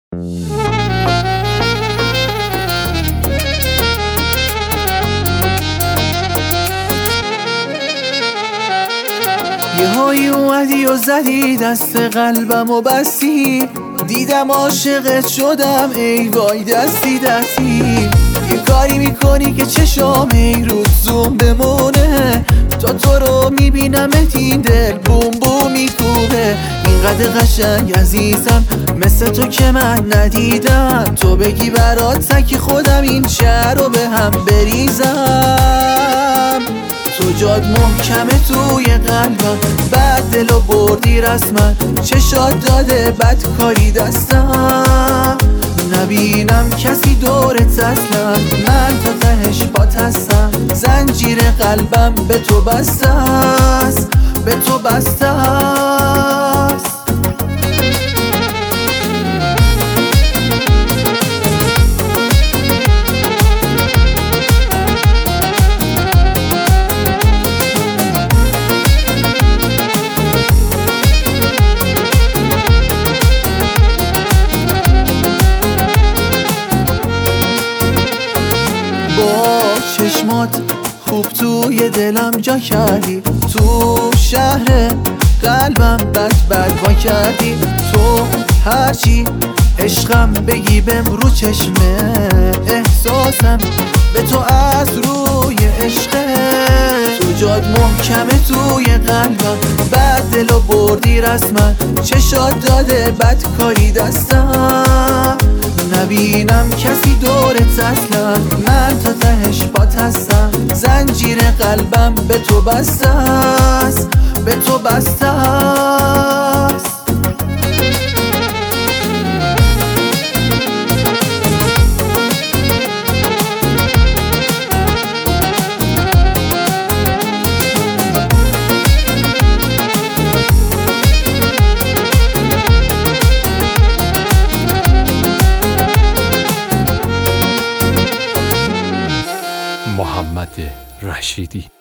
یهایی اومدی و زدی دست قلبم و بستی، دیدم عاشقت شدم ای وای دستی دستی. یه کاری میکنی که چشام ای روز زوم بمونه، تا تو رو میبینمت این دل بوم بوم میکوبه. اینقدر قشنگ عزیزم مثل تو که من ندیدم، تو بگی برات سکی خودم این شهر رو به هم بریزم. تو جاد محکمه توی قلبم، بعد دلو بردی رسما، چشات داده بدکاری دستم. نبینم کسی دورت اصلا، من تا تهش پات هستم. زنجیر قلبم به تو بسته است، به تو بسته است. چشمات خوب توی دلم جا کردی، تو شهر قلبم بد وا کردی. تو هرچی عشقم بگی بهم رو چشمه، احساسم به تو از روی عشقه. تو جاد محکمه توی قلبم، بعد دلو بردی رسما، چشات داده بدکاری دستم. نبینم کسی دورت اصلا، من تا تهش پات هستم. زنجیر قلبم به تو بسته است، به تو بسته است. محمد رشیدی.